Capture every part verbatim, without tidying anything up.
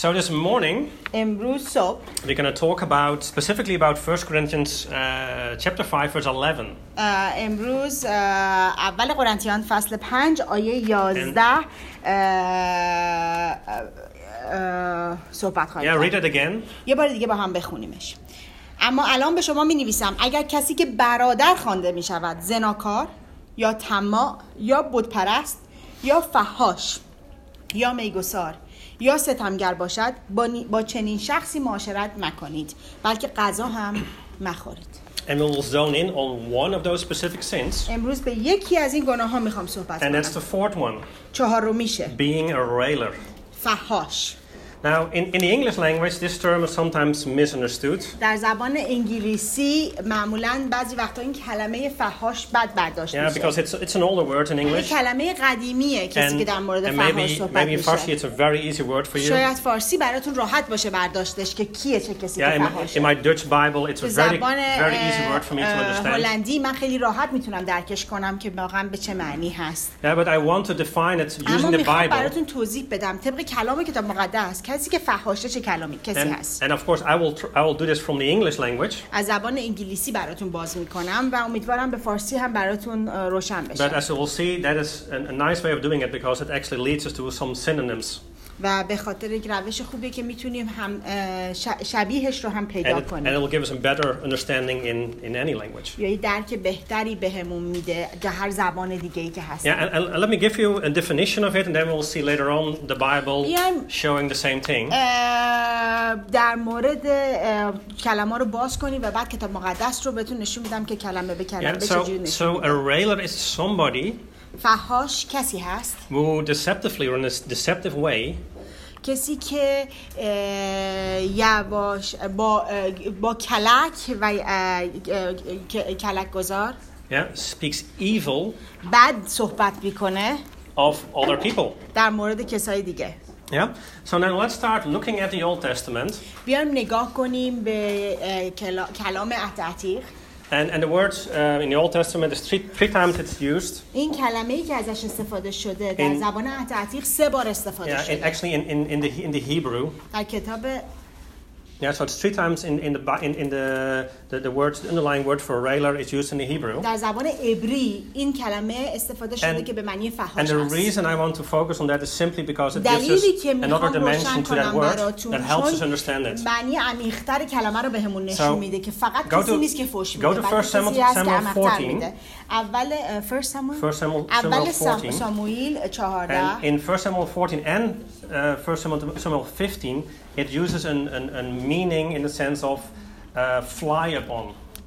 So this morning, امروز صبح we're going to talk about specifically about First Corinthians uh, chapter five, verse eleven. اه، امروز اه، اول قرنتیان فصل پنج آیه یازده اه، اه، صحبت خواهیم Yeah, read کرد. it again. یه بار دیگه با هم بخونیمش. اما الان به شما می نویسم اگر کسی که برادر خوانده می شود زناکار یا طماع یا بتپرست یا فحاش یا میگسار یا ستمگر باشد با, نی- با چنین شخصی معاشرت مکنید بلکه غذا هم مخورید. And we will zone in on one of those specific sins. امروز به یکی از این گناه ها میخوام صحبت And that's the کنم. fourth one, چهارمیشه being a railer. فحاش. Now, in, in the English language, this term is sometimes misunderstood. در زبان انگلیسی معمولاً بعضی وقتا این کلمه فحاش بد برداشت Yeah, میشه. because it's it's an older word in این English. کلمه قدیمیه کسی که And, در مورد and فحاش maybe, صحبت maybe in Farsi میشه. it's a very easy word for you. شاید فارسی براتون راحت باشه برداشتش که کیه چه کسی Yeah, که in, my- فحاشه. in my Dutch Bible, it's a به very, زبان very easy word for me to اه، understand. هلندی من خیلی راحت میتونم درکش کنم که واقعا به چه معنی هست. Yeah, but I want to define it اما using the میخوام Bible. براتون توضیح بدم طبق کلام کتاب مقدس کسی که فحاشه چه کلامی کسی And, هست. and of course, I will tr- I will do this from the English language. از زبان انگلیسی براتون باز میکنم و امیدوارم به فارسی هم براتون اه، روشن But بشه. as you will see, that is a, a nice way of doing it because it actually leads us to some synonyms. و به خاطر یک روش خوبیه که میتونیم هم اه، ش- شبیهش رو هم And پیدا it, and it کنیم. will give us a better understanding in, in any language. یا یه درک بهتری بهمون میده در هر زبان دیگه‌ای که هست. Yeah, and, and let me give you a definition of it, and then we'll see later on the Bible Yeah. showing the same thing. اه، در مورد اه، کلمه رو باز کنیم و بعد کتاب مقدس رو بهتون نشون میدم که کلمه به کلمه Yeah, به so, چجوری نشون so a میده. railer is somebody فحاش کسی هست who deceptively or in a deceptive way کسی که اه، یواش با اه، با کلک و اه، اه، ک- کلک گذار yeah, speaks evil بد صحبت میکنه of other people. در مورد کسای دیگه. Yeah. So now let's start looking at the Old Testament. بیایم نگاه کنیم به اه، کلا- کلام عهد عتیق. And, and the words uh, in the Old Testament is three, three times it's used. این کلمه‌ای که ازش استفاده شده در In- زبان عهد عتیق سه بار استفاده Yeah, it, شده. actually in, in, in, the, in the Hebrew. در کتاب Yeah, so it's three times in, in, the, Bi- in, in the, the, the words, the underlying word for railer is used in the Hebrew. در زبان عبری این کلمه استفاده شده And- که به معنی And فحاش the است. reason I want to focus on that is simply because it gives دلیلی us که another میخوام dimension روشن to that کنم word براتون that helps us چون understand it. معنی عمیق‌تر کلمه رو بهمون نشون So, میده که فقط go کسی to- نیست که فحش go میده to بلکه First Samuel- کسی هست که Samuel عمیق‌تر fourteen. میده. اول اه، First Samuel First Samuel, اول Samuel سام- fourteen. ساموئیل چهارده And in First Samuel fourteen and uh, First Samuel, Samuel fifteen, it uses an, an, a meaning in the sense of uh, fly upon.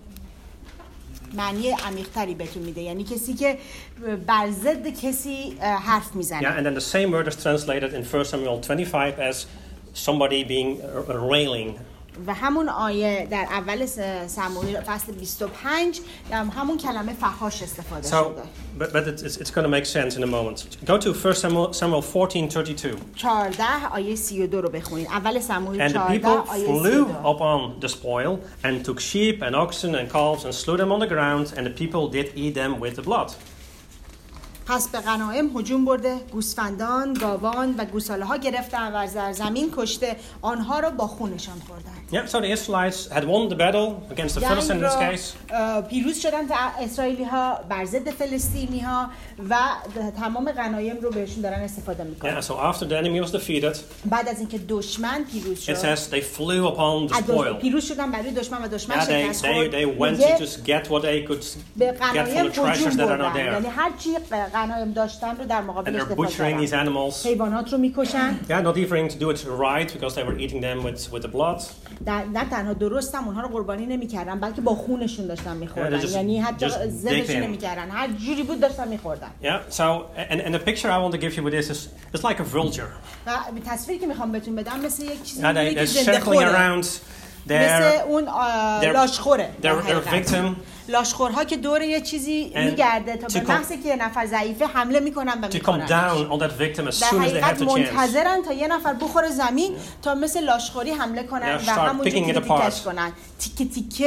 معنی عمیق‌تری بهتون میده یعنی کسی که بر ضد کسی اه، حرف میزنه. Yeah, and then the same word is translated in First Samuel twenty-five as somebody being uh, railing. و همون آیه در اول س- سموئیل فصل بیست و پنج در همون کلمه فحاش استفاده So, شده. but, but it's, it's, it's going to make sense in a moment. Go to First Samuel, Samuel fourteen thirty-two. چهارده آیه سی و دو رو بخونید. اول سموئیل And the چهارده people آیه سی و flew دو. upon the spoil and took sheep and oxen and calves and slew them on the ground, and the people did eat them with the blood. پس به غنایم هجوم برده، گوسفندان، گاوان و گوساله ها گرفتن و در زمین کشته آنها را با خونشان خوردند. Yeah, so the Israelites had won the battle against the Philistines in جنگ this را case. اه، پیروز شدن اسرائیلی ها بر ضد فلسطینی ها و تمام غنایم رو بهشون دارن استفاده Yeah, میکنن. so after the enemy was defeated, بعد از اینکه دشمن پیروز it شد says they flew upon the از دش- spoil. پیروز شدن برای دشمن و دشمن Yeah, they, شکست they, خورد. they went میگه to just get what they could به get from غنایم the treasures هجوم that are not بردن یعنی there. هر چی غنایم داشتن رو در And مقابلش they're دفاع butchering these کردن. animals. حیوانات رو میکشن. Yeah, not even to do it right because they were eating them with, with the blood. در نه تنها درست هم اونها رو قربانی نمیکردن بلکه با خونشون داشتن میخوردن. Yeah, they just- یعنی حتی just dig زدشون in. نمیکردن. هر جوری بود داشتن میخوردن. Yeah, so, and, and the picture I want to give you with this is, it's like a vulture. و تصویری که میخوام بهتون بدم مثل یک چیزی Yeah, they, می‌مونه که they're زنده circling خوره. around مثل their, اون آه، their, لاشخوره. their, در their حقیقت. victim لاشخورها که دور یه چیزی And میگرده تا to به come- محض که یه نفر ضعیفه حمله میکنن و to come میکنن. down on that victim as در soon as they حقیقت have the chance. منتظرن تا یه نفر بخوره زمین تا مثل لاشخوری حمله کنن Yeah, و start همونجا picking تیکه it apart. تیکش کنن. تیکه تیکه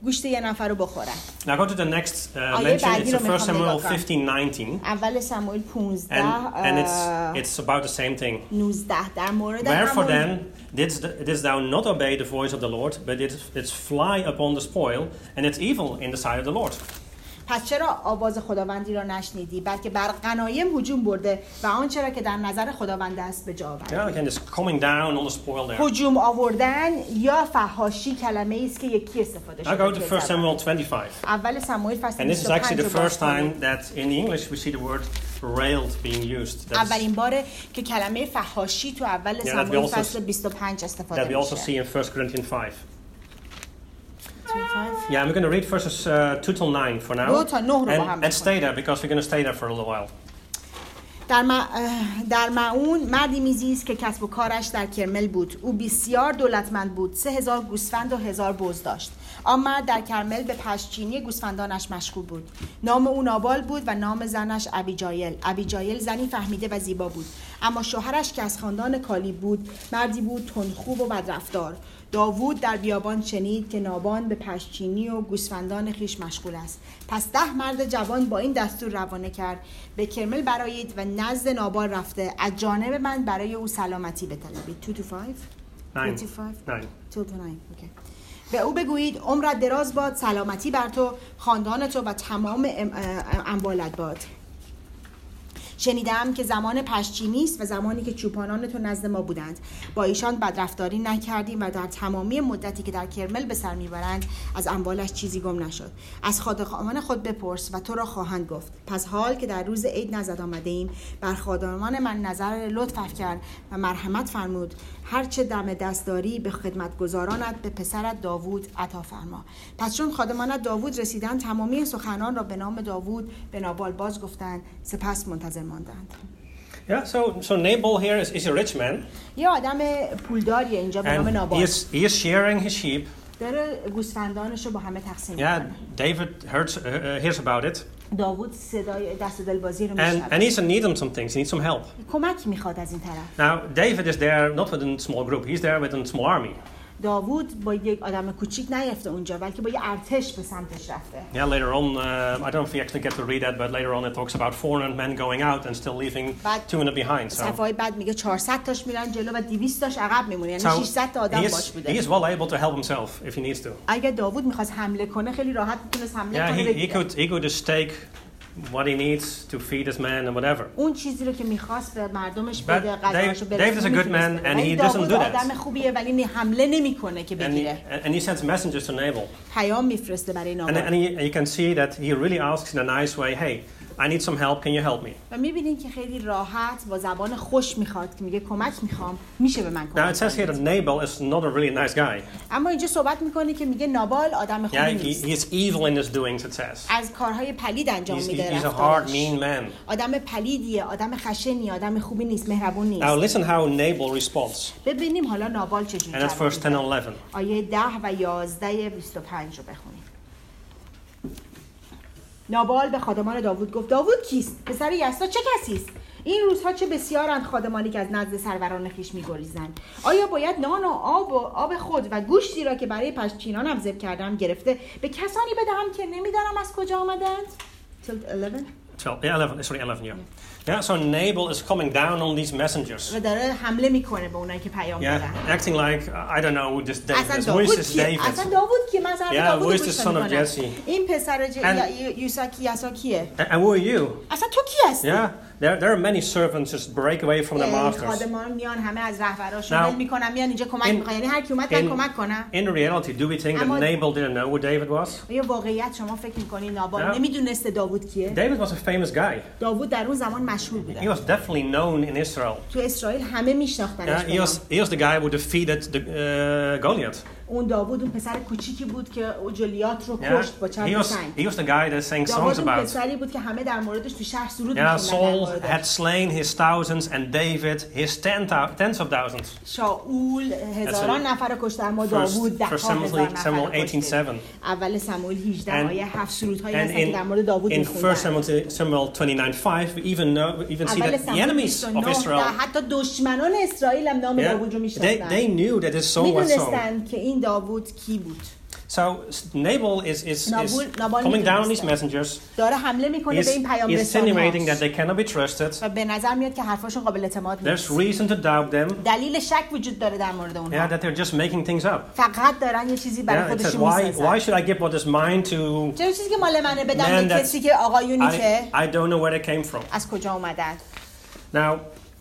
گوشت یه نفر رو بخورن. Now go to the next uh, آیه mention. بعدی It's رو in First میخوام Samuel نگاه کنم. fifteen nineteen. اول سموئیل پانزده And, and it's, it's about the same thing. نوزده در مورد Wherefore همون then didst, didst thou not obey the voice of the Lord, but didst, didst fly upon the spoil, and it's evil in the sight of the Lord? پس چرا آواز خداوندی را نشنیدی بلکه بر غنایم هجوم برده و آنچه را که در نظر خداوند است به جا آوردی. Yeah, again, it's coming down on the spoil there. هجوم آوردن یا فحاشی کلمه ای است که یکی استفاده Now go to شده. First Samuel twenty-five. اول سموئیل فصل And this is actually the بیست و پنج first time that in the English we see the word railed being used. That's, اولین باره که کلمه فحاشی تو اول that we سموئیل also- فصل بیست و پنج استفاده that we also میشه. see in First Corinthians five. Yeah, I'm going to read verses uh, two till nine for now. دو تا نه رو با هم And, and stay there because we're going to stay there for a little while. در, م... در معون مردی میزیست که کسب و کارش در کرمل بود. او بسیار دولتمند بود. سه هزار گوسفند و هزار بز داشت. آن مرد در کرمل به پشچینی گوسفندانش مشغول بود. نام او نابال بود و نام زنش ابیجایل. ابیجایل زنی فهمیده و زیبا بود. اما شوهرش که از خاندان کالیب بود مردی بود تندخو و بدرفتار. داوود در بیابان شنید که نابال به پشچینی و گوسفندان خیش مشغول است. پس ده مرد جوان با این دستور روانه کرد: به کرمل برآیید و نزد نابال رفته از جانب من برای او سلامتی بطلبید. two to five Nine. twenty-five Nine. two to nine. Okay. به او بگویید عمرت دراز باد، سلامتی بر تو، خاندان تو و تمام اموالت باد. شنیدم که زمان پشچینی است و زمانی که چوپانان تو نزد ما بودند. با ایشان بدرفتاری نکردیم و در تمامی مدتی که در کرمل به سر میبرند از اموالش چیزی گم نشد. از خادمان خود بپرس و تو را خواهند گفت. پس حال که در روز عید نزد آمده ایم بر خادمان من نظر لطف کرد و مرحمت فرمود. هر چه دم دست داری به خدمتگزارانت به پسرت داوود عطا فرما. پس چون خادمانت داوود رسیدند تمامی سخنان را به نام داوود به نابال باز گفتند. سپس منتظر ماندند. Yeah, so so Nabal here is, is a rich man, یه آدم پولداریه اینجا به نام and نابال. he is he is sharing his sheep. داره گوسفندانش رو با همه تقسیم Yeah, میکنه. David hears uh, hears about it, داوود صدای دست و دلبازی رو and میشنوه. and he's in need of some things. He needs some help. کمک میخواد از این طرف. Now David is there not with a small group. He's there with a small army. داوود با یک آدم کوچیک نیفته اونجا بلکه با یه ارتش به سمتش رفته. Yeah, later on, uh, I don't know if we actually get to read that, but later on it talks about four hundred men going out and still leaving بعد two hundred behind. So, صفحه‌های بعد میگه چهارصد تاش میرن جلو و دویست تاش عقب میمونه. یعنی so ششصد تا آدم he باش is, بوده. he is well able to help himself if he needs to. اگه داوود میخواست حمله کنه خیلی راحت میتونست حمله Yeah, کنه. he, he بگیره. could he could just take what he needs to feed his men and whatever. اون چیزی رو که میخواست به مردمش But بده غذاشو Dave- برسونه. David is a good man میتونست بده. and ولی he doesn't داوود do that. آدم خوبیه ولی حمله نمیکنه که And he, بگیره. and he sends messengers to Nabal. پیام میفرسته برای And, نابال. and he, you can see that he really asks in a nice way, hey, I need some help, can you help me? و میبینین که خیلی راحت با زبان خوش میخواد که میگه کمک میخوام میشه به من Now کمک it says here کنید. that Nabal is not a really nice guy. اما اینجا صحبت میکنه که میگه نابال آدم خوبی Yeah, he, نیست. he is evil in his doings, it says. از کارهای پلید انجام He's, میده he's a hard, رفتارش. mean man. آدم پلیدیه، آدم خشنی، آدم خوبی نیست، مهربون نیست. Now listen how Nabal responds. ببینیم حالا نابال چجوری And that's جواب verse ten میده. and eleven. آیه ده و یازده بیست و پنج رو بخونیم. نابال به خادمان داوود گفت: داوود کیست؟ پسر یسا چه کسی است؟ این روزها چه بسیارند خادمانی که از نزد سروران خویش می‌گریزند. آیا باید نان و آب و آب خود و گوشتی را که برای پشچینانم ذبح کردم گرفته به کسانی بدهم که نمی‌دانم از کجا آمدند؟ Till eleven. twelve, yeah, eleven, sorry, eleven, yeah. Yeah, so Nabal is coming down on these messengers. و داره حمله میکنه به اونایی که پیام Yeah, دادن. acting like, I don't know, this David. اصلا Who is داوود this کیه؟ اصلا David? داوود که من اصلا Yeah, داوود who is گوش the son of نمی‌کنم. Jesse? این پسر ج... And- یا- یوسا کی یسا کیه؟ And, and who are you? اصلا تو کی هستی؟ Yeah, there, there are many servants just break away from their masters. خادمان میان همه از رهبراشون Now, ول میکنن میان اینجا کمک in- میکنن. یعنی هر کی اومد من in- کمک کنم. In reality, do we think that Amma- Nabal didn't know who David was? آیا واقعیت شما فکر میکنین نابال Yeah. نمیدونسته داوود کیه؟ David was a famous guy. داوود در اون زمان مشهور He بوده. was definitely known in Israel. تو اسرائیل همه میشناختنش. Yeah, he was he was the guy who defeated the uh, Goliath. اون داوود اون پسر کوچیکی بود که جولیات رو Yeah, کشت با he چند was سنگ. he was the guy that sang songs داوود اون about. پسری بود که همه در موردش تو شهر سرود Yeah, می‌خوندن. Saul had slain his thousands and David his ten thou- tens of thousands. شاول هزاران نفر رو کشت اما First, داوود ده First ها هزار Samuel, نفر Samuel رو eighteen کشت. seven. اول سموئیل هجده And- آیه هفت سرودهایی And هستن که in, در مورد داوود in First می‌خوندن. Samuel, Samuel twenty-nine five, we even know, we even see اول that the سموئیل enemies بیست و of نه Israel, و حتی دشمنان اسرائیل هم نام yeah, داوود رو they, میشناختن. they knew that his song was sung. میدونستن که این داوود کی بود. So Nabal is, is, is نابال- نابال coming down on these می‌دونسته. messengers. داره حمله میکنه He's, به این پیام he's insinuating that رسان‌ها they cannot be trusted. و به نظر میاد که حرفاشون قابل اعتماد There's نیست. reason to doubt them. دلیل شک وجود داره در مورد Yeah, اونها. that they're just making things up. فقط دارن یه چیزی برای Yeah, it says, خودشون why, میسازن. why should I give what is mine to چرا چیزی که مال منه بدم Man به that کسی که آقایونی که I, I don't know where they came from. از کجا اومدن؟ Now,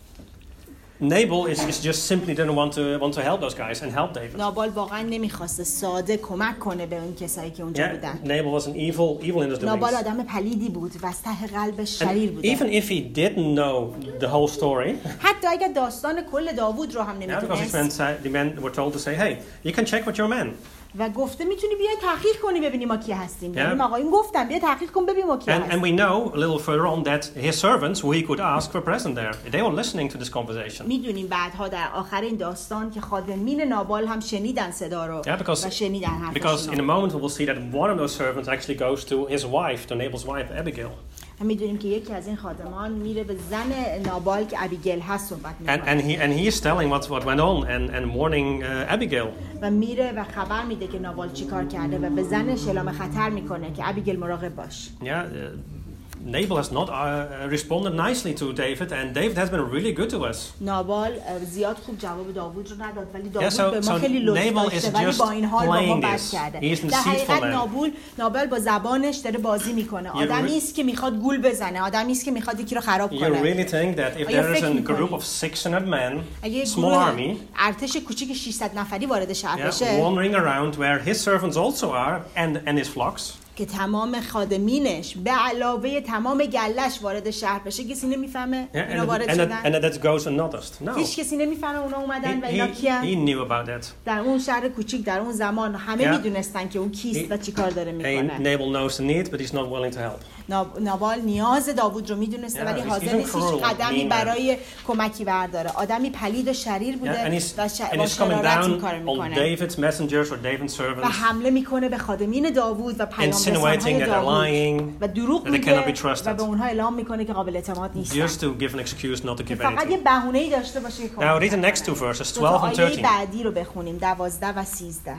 Nabal is, is just simply didn't want to want to help those guys and help David. نابال واقعا نمیخواسته ساده کمک کنه به اون کسایی که اونجا Yeah, بودن. Nabal was an evil, evil in his نابال doings. آدم پلیدی بود و از ته قلبش شریر And بوده. even if he didn't know the whole story, حتی اگر داستان کل داوود رو هم yeah, because his men, نمیدونست sa- the men were told to say, hey, you can check with your men. و گفته میتونی بیای تحقیق کنی ببینی ما کی هستیم. Yeah. یعنی آقایون گفتن بیا تحقیق کن ببین ما کی And, and هستیم. we know a little further on that his servants, who he could ask, were present there. They were listening to this conversation. میدونیم بعدها در آخر این داستان که خادمین نابال هم شنیدن صدا رو Yeah, because, و شنیدن حرفشون because in a رو. moment we will see that one of those servants actually goes to his wife, to Nabal's wife, Abigail. و میدونیم که یکی از این خادمان میره به زن نابال که ابیگیل هست صحبت And, میکنه and, he, and he is telling what, what went on and, and warning uh, Abigail. و میره و خبر میده که نابال چیکار کرده و به زنش اعلام خطر میکنه که ابیگیل مراقب باش. Yeah, uh, Nabal has not uh, responded nicely to David, and David has been really good to us. نابال اه، زیاد خوب جواب داوود رو نداد ولی Yeah, داوود so, به ما so خیلی لطف Nabal داشته is ولی just با این حال با ما playing بد this. کرده. He is a در deceitful حقیقت man. نابال نابال با زبانش داره بازی میکنه. You آدمی re- است که میخواد گول بزنه، آدمی است که میخواد یکی رو خراب You کنه. really think that if آیا there is فکر a می‌کنی؟ group of six hundred men, اگه یه small گروه army, ارتش کوچیک ششصد نفری وارد شهر yeah, بشه wandering around where his servants also are and, and his flocks, که تمام خادمینش به علاوه تمام گلش وارد شهر بشه کسی نمیفهمه yeah, اینا and, وارد and, that, شدن. and that goes unnoticed. No, هیچ کسی نمیفهمه اونا اومدن و he, اینا he, کیان. he knew about that. در اون شهر کوچیک در اون زمان همه Yeah. میدونستن که اون کیست He- و چیکار داره And میکنه. Nabal knows the need, but he's not willing to help. نابال نیاز داوود رو میدونسته Yeah, ولی he's- حاضر he's a نیست هیچ cruel, قدمی mean man. برای کمکی برداره. آدمی پلید و شریر Yeah, بوده and he's, و ش... and با he's coming شرارت این down کار on میکنه David's messengers or David's و servants, حمله میکنه به خادمین داوود و پیامرسانهای insinuating that they're داوود lying, و دروغ that they میگه cannot be trusted. و به اونها اعلام میکنه که قابل اعتماد نیستن. just to give an excuse not to give فقط یه anything. بهونه‌ای داشته باشه که Now read the next two verses, دو تا twelve and آیه thirteen. بعدی رو بخونیم دوازده و سیزده.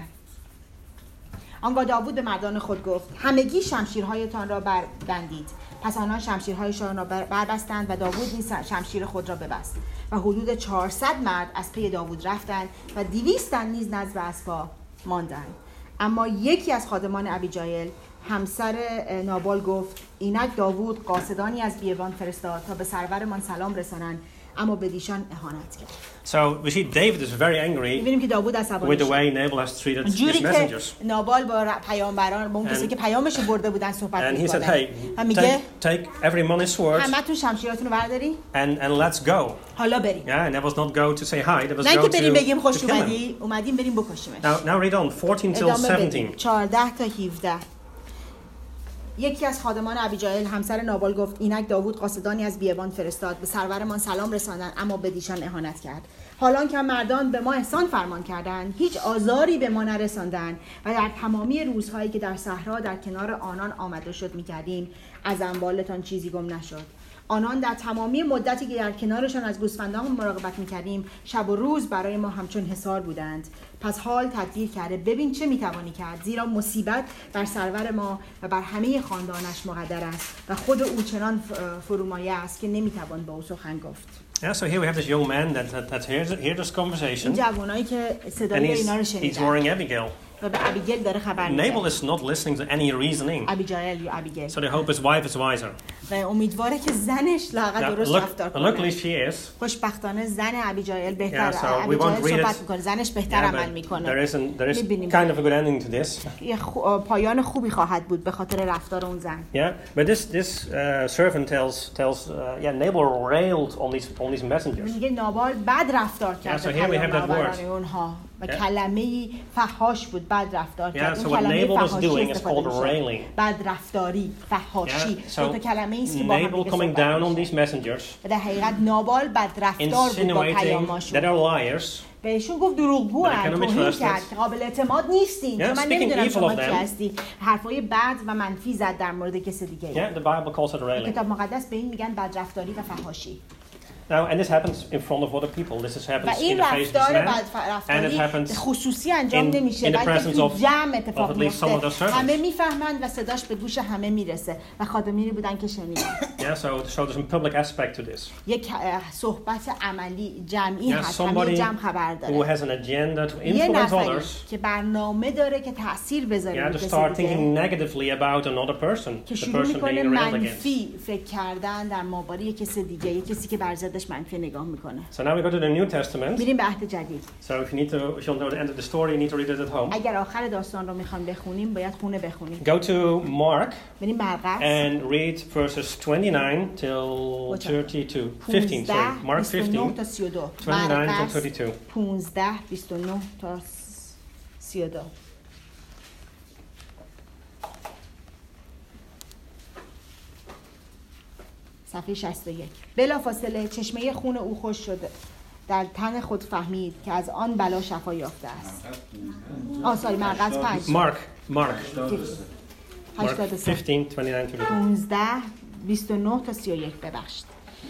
آنگاه داوود به مردان خود گفت همگی شمشیرهایتان را بربندید. پس آنان شمشیرهایشان را بر- بربستند و داوود نیز شمشیر خود را ببست و حدود چهارصد مرد از پی داوود رفتند و دویست تن نیز نزد اسبا ماندند. اما یکی از خادمان ابیجایل همسر نابال گفت اینک داوود قاصدانی از بیابان فرستاد تا به سرورمان سلام رسانند اما به دیشان اهانت کرد. So we see David is very angry می‌بینیم که داوود عصبانی with the شد. way Nabal has treated his جوری که messengers. نابال با ر- پیامبران با اون کسی And- که پیامش رو برده بودن صحبت And he said, می‌کنه hey, و میگه take, take every man his sword همتون شمشیراتون رو برداری and, and let's go. حالا بریم. Yeah, and that was not go to say hi, that was نه go که to, بریم بگیم to خوش kill him. اومدی، اومدیم بریم بکشیمش. Now, now read on, fourteen till ادامه بدیم. seventeen. چهارده تا هفده. یکی از خادمان ابیجایل همسر نابال گفت اینک داوود قاصدانی از بیابان فرستاد به سرورمان سلام رساندند اما به دیشان اهانت کرد. حالان که مردان به ما احسان فرمان کردند هیچ آزاری به ما نرساندند و در تمامی روزهایی که در صحرا در کنار آنان آمده شد می‌کردیم از اموالتان چیزی گم نشد. آنان در تمامی مدتی که در کنارشان از گوسفندان مراقبت می‌کردیم شب و روز برای ما همچون حصار بودند. پس حال تدبیر کرده ببین چه می‌توانی کرد زیرا مصیبت بر سرور ما و بر همه خاندانش مقدر است و خود او چنان فرومایه است که نمی‌توان با او سخن گفت. Yeah, so here we have this young man that, that, that hears, hears this این conversation جوانایی که and صدای he's, اینا رو he's شنیدن warning Abigail. و به ابیگیل داره خبر Nabal میده. is not listening to any reasoning, ابیجایل یا ابیگیل so they hope his wife is wiser. و امیدواره که زنش لااقل Now, درست look, رفتار luckily کنه. she is. خوشبختانه زن ابیجایل بهتر Yeah, so we won't ابیجایل read صحبت it. میکنه زنش بهتر Yeah, عمل but میکنه. there is, an, there is می‌بینیم. kind of a good ending to this. یه خو... پایان خوبی خواهد بود به خاطر رفتار اون زن. Yeah, but this this uh, servant tells tells uh, yeah Nabal railed on these on these messengers. میگه نابال بد رفتار کرد so به here we have that پیامبران word. اونها و Yeah. کلمه‌ای فحاش بود بد رفتار Yeah, کرد. so اون what کلمه Nabal was فحاشی doing is استفاده called می‌شه. railing. بد رفتاری فحاشی Yeah, دو تا so کلمه‌ای است که با هم Nabal دیگه coming صحبت down on می‌شه. these messengers, و در حقیقت نابال بد رفتار بود با insinuating that پیاماشون. they're liars. بهشون گفت دروغگو That they cannot be توهین trusted. کرد که قابل اعتماد نیستین Yeah, چون من speaking نمیدونم evil شما of کی them. هستی. حرفای بد و منفی زد در مورد کسی دیگه. Yeah, the Bible calls it railing. کتاب مقدس به این میگن بدرفتاری و فحاشی. Now, and this happens in front of other people. This is و happens in این the face of this رفتار man, and it رفتاری happens خصوصی انجام in- نمیشه in the بلکه presence تو of- جمع of اتفاق at least some of میفته. the servants. همه میفهمند و صداش به گوش همه میرسه و خادمینی بودن که شنیدن. Yeah, so so there's a public aspect to this. یک اه، صحبت عملی جمعی Yeah, هست، همه somebody جمع خبر who داره. has an agenda to یه influence نفری others. که برنامه داره که تأثیر بذاره Yeah, روی to کسی start دیگه. thinking negatively about another person, که the شروع person میکنه being railed against. منفی فکر کردن در مقابل یک کسی دیگه، یک کسی که بر ضدش منفی نگاه میکنه. So now we go to the New Testament. میریم به عهد جدید. So if you need to, if you want to know the end of the story, you need to read it at home. اگر آخر داستان رو میخوان بخونیم باید خونه بخونیم. Go to Mark بریم مرقس and read verses twenty-nine till thirty-two. fifteen, sorry. Mark بیست و نه fifteen, تا سی و دو. twenty-nine till مرقس thirty-two. پانزده بیست و نه تا سی و دو. صفحه شصت و یک. بلافاصله چشمه خون او خوش شده. در تن خود فهمید که از آن بلا شفا یافته است. آه ساری مرقس پنج. Mark, Mark, Mark هشتاد و سه. fifteen, twenty-nine till thirty-two. پانزده بیست و نه تا سی و یک ببخشید.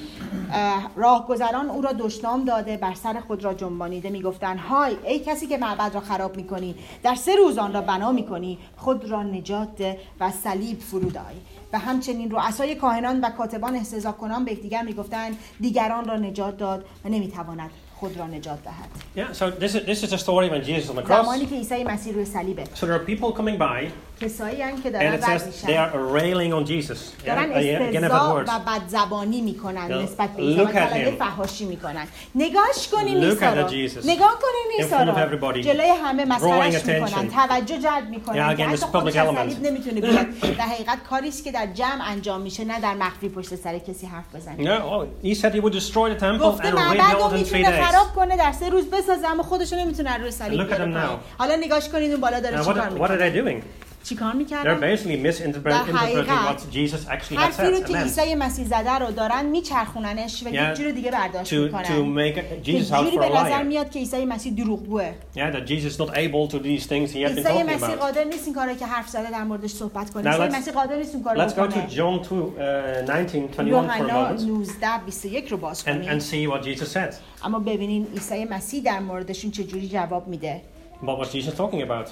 اه، راهگذران او را دشنام داده بر سر خود را جنبانیده میگفتند های ای کسی که معبد را خراب میکنی در سه روز آن را بنا میکنی خود را نجات ده و صلیب فرود آی. و همچنین رؤسای کاهنان و کاتبان استهزا کنان به یکدیگر میگفتند دیگران را نجات داد و نمیتواند خود را نجات دهد. Yeah, so this is this is a story when Jesus is on the زمانی cross. که عیسی مسیح روی صلیبه So there are people coming by, کسایی هستند که and دارن it رد says they میشن are railing on Jesus. Yeah, دارن uh, yeah, again, I've استهزاء had words. و بدزبانی میکنن They'll نسبت به عیسی و look at کلمه him. فحاشی میکنن. نگاش کنین Look عیسی at رو. Jesus. نگاه کنین In عیسی front of رو. everybody. جلوی همه مسخرهش Drawing میکنن، attention. توجه جلب میکنن. Yeah, که again, حتی this خودش public از element. صلیب نمیتونه بیاد. در حقیقت کاری است که در جمع انجام میشه نه در مخفی پشت سر کسی حرف بزنه. No, oh, he said he would destroy the temple گفته and معبد رو rebuild in three میتونه days. خراب کنه در سه روز بسازه اما خودش رو نمیتونه روی صلیب Look at بیاره them پایین. now. حالا نگاش کنید اون بالا داره Now, چیکار what, what are میکنه. they doing? چیکار They're میکردن؟ basically misinterpreting در حقیقت what Jesus actually had حرفی رو said. که and meant. عیسی مسیح زده رو دارن میچرخوننش و Yeah, یک جور دیگه برداشت To, to میکنن. make که Jesus out جوری for a به نظر liar. میاد که عیسی مسیح دروغگوه. Yeah, that Jesus is not able to do these things he had been عیسی talking مسیح about. قادر نیست این کارایی که حرف زده در موردش صحبت کنه. Now عیسی let's- مسیح قادر نیست اون کارو Let's go to بکنه. John two, uh, nineteen, twenty-one for a یوحنا moment نوزده بیست و یک رو باز and, and کنید. see what Jesus said. اما ببینین عیسی مسیح در موردشون چه جوری جواب میده. What was Jesus talking about?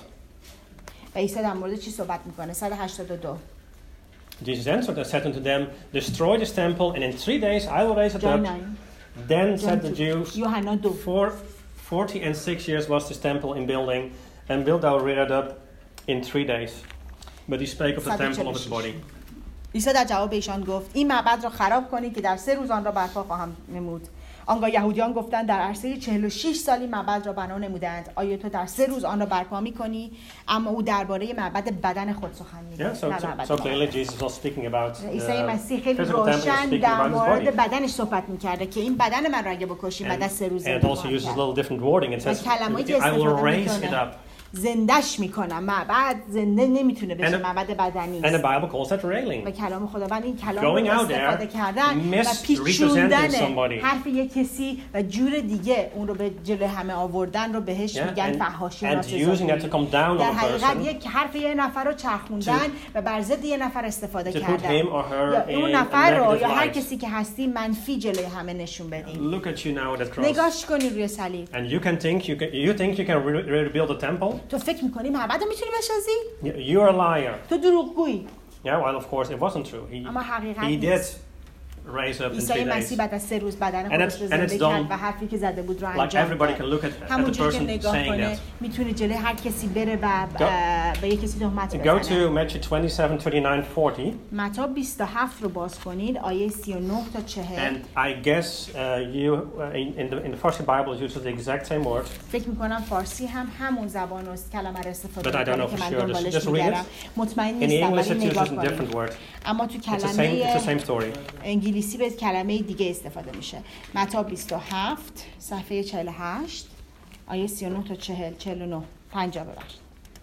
و عیسی در مورد چی صحبت میکنه؟ صد و هشتاد و دو. Jesus answered and said unto them, Destroy this temple, and in three days I will raise it جان up. ناین. Then جان said the دو. Jews, یوحنا دو. For forty and six years was this temple in building, and wilt thou rear it up in three days? But he spake of the temple of his body. عیسی در جواب ایشان گفت این معبد را خراب کنید که در سه روز آن را برپا خواهم نمود. آنگاه یهودیان گفتند در عرصه چهل و شش سالی معبد را بنا نمودند. آیا تو در سه روز آن را برپا می‌کنی؟ اما او درباره معبد بدن خود سخن می‌گفت. Yeah, so, so, so clearly Jesus was speaking about عیسی مسیح the خیلی physical temple, روشن speaking در about his مورد body. بدنش صحبت می‌کرده که این بدن من را اگه بکشی بعد از سه روز And it زنده also خواهم uses a کرد. little different wording. It و says, کلمه‌ای که I will استفاده raise it می‌کنه up. زندهش میکنم. معبد زنده نمیتونه بشه، And- معبد بدنی And the است. Bible calls that railing. و کلام خداوند این کلام Going رو out there, استفاده کردن و misrepresenting پیچوندن somebody. حرف یک کسی و جور دیگه اون رو به جلوی همه آوردن رو بهش Yeah, میگن and, فحاشی و and ناسزاگویی. using that to come down در on a حقیقت person یک حرف یه نفر رو چرخوندن و بر ضد یه نفر استفاده to put کردن him or her یا اون in a نفر رو negative یا هر light. کسی که هستی منفی جلوی همه نشون بدین. Look at you now at that cross. نگاش کنی روی صلیب. And you can think you can you think you can re- rebuild a temple? تو فکر میکنی معبد رو میتونی بسازی؟ You- You're a liar. تو دروغگویی. Yeah, well, of course, it wasn't true. He, اما حقیقت he did نیست. raise up in عیسی three days. مسیح بعد از سه روز بدن And خودش it's- رو and زنده it's کرد done و حرفی که زده بود رو Like انجام everybody داد. can look at, at the همونجوری که person نگاه saying کنه that. میتونه جلوی هر کسی بره و Go- اه، به یک کسی تهمت Go بزنه. to Matthew twenty-seven, thirty-nine, forty. متی بیست و هفت رو باز کنید آیه سی و نه تا چهل. And I guess uh, you, uh, in, in the in the Farsi Bible, it uses the exact same word. فکر میکنم فارسی هم همون زبان و کلمه رو استفاده But I don't میکنه know که for من sure. Just- دنبالش just read میگردم. it. مطمئن In the نیستم English, ولی it نگاه uses a different کنید. word. اما تو It's the same. It's the کلمه same story. انگلیسی به کلمه دیگه استفاده میشه. متی بیست و هفت صفحه چهل و هشت آیه سی و نه تا چهل، چهل و نه، پنجاه ببخشید.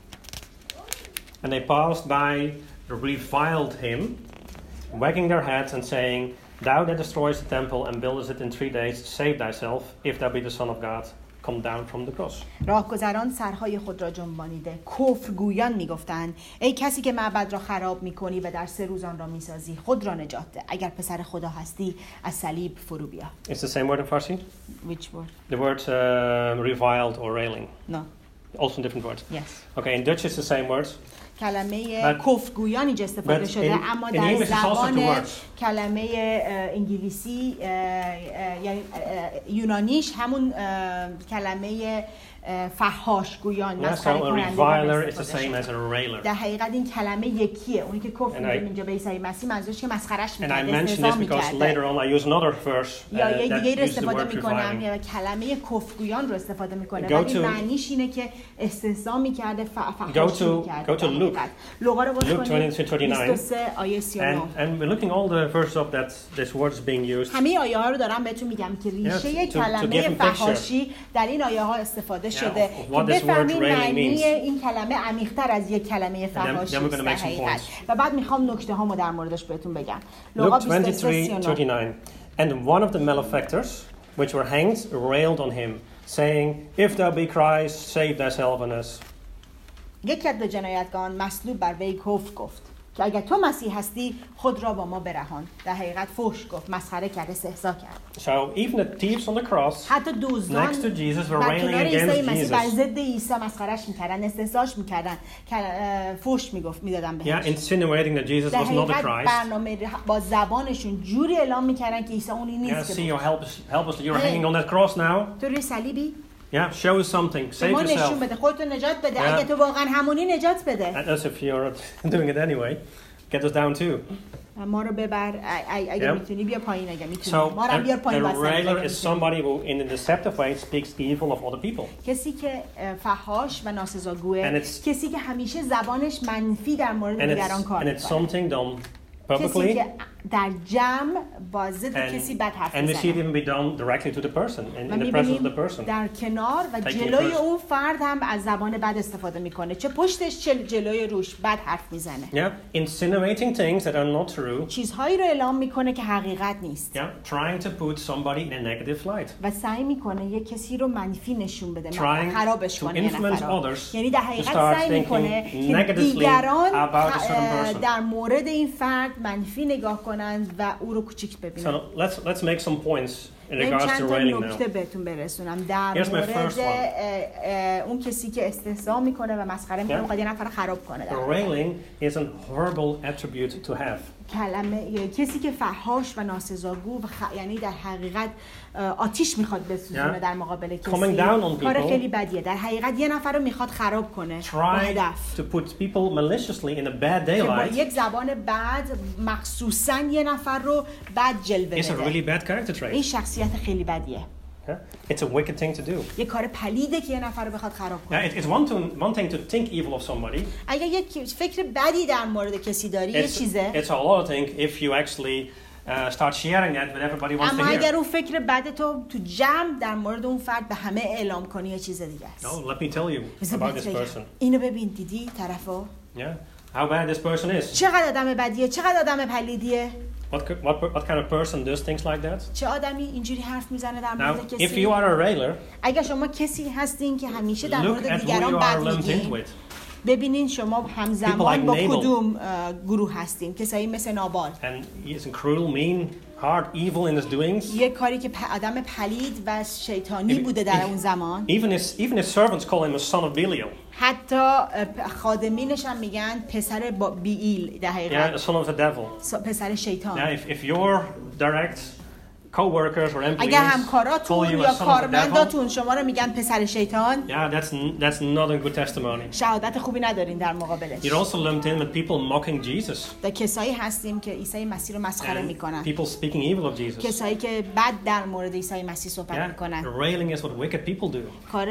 And they passed by, reviled him, wagging their heads and saying, Thou that destroyest the temple and buildest it in three days, save thyself, if thou be the Son of God. come down from the cross. راهگذران سرهای خود را جنبانیده، کفرگویان میگفتند ای کسی که معبد را خراب میکنی و در سه روز آن را میسازی، خود را نجات ده. اگر پسر خدا هستی از صلیب فرو بیا. It's the same word in Farsi? Which word? The word uh, reviled or railing. No. Also different words. Yes. Okay, in Dutch it's the same words. کلمه But- کفرگویان اینجا استفاده but شده، in- اما in در English it's also two زبان words. کلمه اه، انگلیسی اه، اه، یعنی اه، یونانیش همون اه، کلمه اه، فحاشگویان، Yeah, so مسخره a کنندگان reviler is the استفاده same شده. as a railer. در حقیقت این کلمه یکیه. اونی که کفر And میگه I- اینجا به عیسی مسیح منظورش که مسخرش And I میکرده، mention استهزا this because میکرده. later on I use another verse uh, یا یک that دیگه رو uses the استفاده word میکنم reviling. یا کلمه کفرگویان رو استفاده میکنه، Go ولی to- معنیش اینه که استهزا میکرده، Go فحاشی to- میکرده. go to Luke. لوقا رو باز Luke کنید. twenty to thirty-nine. بیست و سه آیه سی و نه. And, and we're looking all the verses up that this word is being used. همه آیه ها رو دارم بهتون میگم که ریشه to- to کلمه give a picture. فحاشی در این آیه ها استفاده شده of که what this word بفهمید railing معنی means. این کلمه عمیق‌تر از یک کلمه then فحاشی we're است gonna در make some حقیقت. points. و بعد میخوام نکته هامو در موردش بهتون بگم. لوقا Luke بیست و سه سی و twenty-three نه. thirty-nine. And one of the malefactors, which were hanged, railed on him, saying, If thou be Christ, save thyself and us. یکی از دو جنایتگان مصلوب بر وی کفر گفت که اگر تو مسیح هستی خود را با ما برهان. در حقیقت فحش گفت، مسخره کرد، استهزا کرد. So even the thieves on the cross, حتی دزدان next to Jesus, were بر railing کنار عیسی against مسیح بر Jesus. ضد عیسی مسخرهش میکردن، استهزاش میکردن، فحش میگفت میدادن Yeah, بهش. insinuating that Jesus در was not the حقیقت Christ. برنامه با زبانشون جوری اعلام میکردن که عیسی اونی Yeah, نیست see, که you help us, help us. You're Hey. hanging on that cross now. تو روی صلیبی Yeah, show us something. به Save ما نشون yourself. بده، خودتو نجات بده. Yeah. اگه تو واقعا همونی نجات بده. And us, if you're doing it anyway, get us down too. ما رو ببر، ای- اگه Yeah. میتونی بیا پایین، اگه میتونی So, ما رو هم a, بیار پایین. a واسه railer اگه is می‌تونی. somebody who, in a deceptive way, speaks evil of other people. کسی که اه، فحاش و ناسزاگوه، And it's- کسی که همیشه زبانش منفی در مورد And it's, دیگران کار and it's میکنه، something done کسی publicly, که در جمع با ضد and, کسی بد حرف and we see it میزنه. even be done directly to the person, in, و in the presence of the می‌بینیم person. در کنار و Taking جلوی first. اون فرد هم از زبان بد استفاده میکنه، چه پشتش چه جلوی روش بد حرف میزنه. Yeah, insinuating things that are not true. چیزهایی رو اعلام میکنه که حقیقت نیست Yeah, trying to put somebody in a negative light. و سعی میکنه یه کسی رو منفی نشون بده، Trying خرابش to کنه یه influence نفر رو. others یعنی در to حقیقت start سعی میکنه thinking که negatively دیگران about a certain اه، person. در مورد این فرد منفی نگاه کنند و او رو کوچیک ببینن. So let's let's make some points in من regards to چند تا railing نکته now. بهتون برسونم در Here's my مورد first one. اه، اه، اون کسی که استهزا میکنه و مسخره میکنه، Yeah. میخواد یه نفر رو خراب کنه. در The واقع. railing is a horrible attribute to have. کلمه یه کسی که فحاش و ناسزاگو و خ... یعنی در حقیقت اه، آتیش میخواد بسوزونه Yeah. در مقابل کسی، Coming down on کار people. خیلی بدیه. در حقیقت یه نفر رو میخواد خراب کنه با Try هدف to put people maliciously in a bad که با daylight یک زبان بد مخصوصا یه نفر رو بد جلوه is a بده. really bad character این trait. شخصیت خیلی بدیه. Yeah? It's a wicked thing to do. یه کار پلیده که یه نفر رو بخواد خراب Yeah, کنه. it, it's one, to, one thing to think evil of somebody. اگه یک فکر بدی در مورد کسی داری یه It's, چیزه، it's a whole other thing if you actually uh, start sharing that with everybody wants to اما اگر hear. اون فکر بد تو تو جمع در مورد اون فرد به همه اعلام کنی یه چیز دیگه است. No, let me tell you بذار about بهت this بگم. person. اینو ببین، دیدی طرفو Yeah, how bad this person is. چقدر آدم بدیه، چقدر آدم پلیدیه، What, co- what, what kind of person does things like that? چه آدمی اینجوری حرف میزنه در Now, مورد if کسی. you are a railer, اگر شما کسی هستین که همیشه در look مورد at who دیگران you are بد lumped into میگین، it. ببینین شما People همزمان like با Nabal. کدوم اه، گروه هستین. کسایی مثل نابال، And he is cruel, mean, hard, evil in his doings. یه کاری که پ- آدم پلید و شیطانی If- بوده در if- اون زمان. Even his, even his servants call him a son of Belial. حتی اه، پ- خادمینش هم میگن پسر با بیئیل، در Yeah, حقیقت the son of the devil. س- پسر شیطان. Yeah, if, if your direct co-workers or employees اگر call همکاراتون you یا a son of the devil, کارمنداتون شما رو میگن پسر شیطان، yeah, that's n- that's not a good testimony. شهادت خوبی ندارین در مقابلش. You're also lumped in with people mocking Jesus. در کسایی هستیم که عیسی مسیح رو مسخره And میکنن، people speaking evil of Jesus. کسایی که بد در مورد عیسی مسیح صحبت Yeah, میکنن. railing is what wicked people do. کار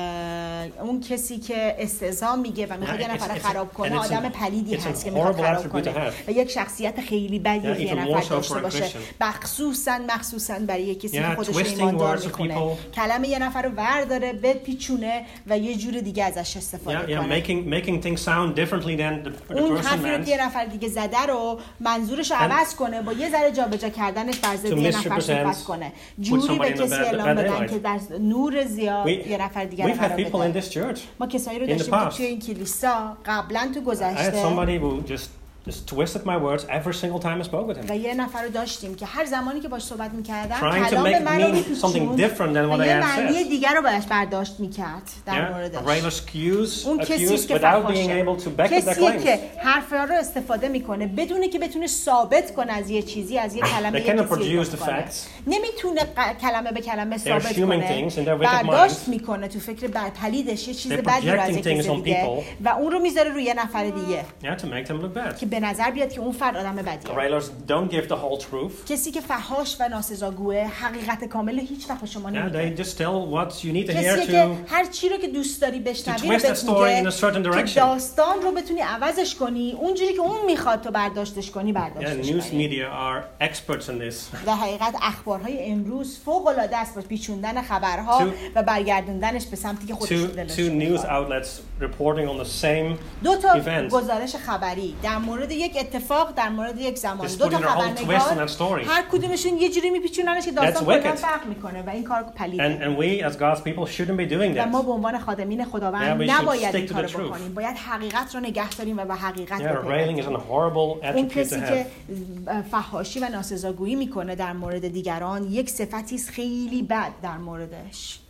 اه، اون کسی که استهزا میگه و میخواد Yeah, یه نفر it's- رو it's- خراب and کنه، it's an- آدم پلیدی it's an هست که میخواد horrible خراب attribute to کنه have. و یک شخصیت خیلی بدیه Yeah, که یه even more نفر so داشته for a باشه، Christian. مخصوصا مخصوصا برای کسی که Yeah, خودش twisting ایماندار words of میکنه people. کلمه یه نفر رو ورداره بپیچونه و یه جور دیگه ازش استفاده Yeah, yeah, کنه making making things sound differently than the, the اون person حرفی رو meant. که یه نفر دیگه زده رو منظورش رو عوض کنه با یه ذره جابجا کردنش بر ضد یه نفر صحبت کنه جوری به کسی اعلام بدن که در نور زیاد یه نفر دیگه رو We've had قرار people in بده this church. ما کسایی رو in the داشتیم که past. توی این کلیسا قبلا تو I had گذشته somebody who just just twisted my words every single time I spoke with him. و یه نفر رو داشتیم که هر زمانی که باش صحبت می‌کردم Trying to کلام make من رو mean something می‌پیچوند different than what و I یه had معنی said. دیگر رو باش برداشت می‌کرد در Yeah, موردش rail excuse, اون کسی accuse که without being able to back up their کسیه که claims. حرفا رو استفاده میکنه بدون که بتونه ثابت کنه از یه چیزی از یه کلمه They یه cannot کسی produce the کنه. facts. نمیتونه ق- کلمه به کلمه ثابت assuming کنه things in their wicked برداشت minds. میکنه تو فکر بد پلیدش یه چیز They're بدی رو از یه projecting things کسی on دیگه people. و اون رو میذاره روی یه نفر دیگه Yeah, to make them look bad. که به نظر بیاد که اون فرد آدم بدیه Railers don't give the whole truth. کسی که فحاش و ناسزاگوه حقیقت کامل هیچ وقت به شما Yeah, نمیگه they just tell what you need to hear کسیه که to هر چی رو که دوست داری بشنوی رو twist that بهت story in a certain میگه که direction. داستان رو بتونی عوضش کنی اونجوری که اون میخواد تو برداشتش کنی Yeah, برداشتش news کنی media are experts in this. در حقیقت اخبارهای امروز فوق العاده است با پیچوندن خبرها Two- و برگردوندنش به سمتی که خودشون Two, دلش two news می‌خواد. outlets reporting on the same دو تا event. گزارش خبری در مورد یک اتفاق در مورد یک زمان Just دو تا putting their own twist in خبرنگار that story. هر کدومشون یه جوری میپیچوننش که داستان That's کلا wicked. فرق میکنه و این کار پلیده And, and we as God's people shouldn't be doing و ما that. به عنوان خادمین خداوند Yeah, we should نباید stick این to the کارو truth. بکنیم باید حقیقت رو نگه داریم و به حقیقت Yeah, railing is بپیوندیم a horrible اون attribute to کسی که have. فحاشی و ناسزاگویی میکنه در مورد دیگران یک صفتی است خیلی بد در موردش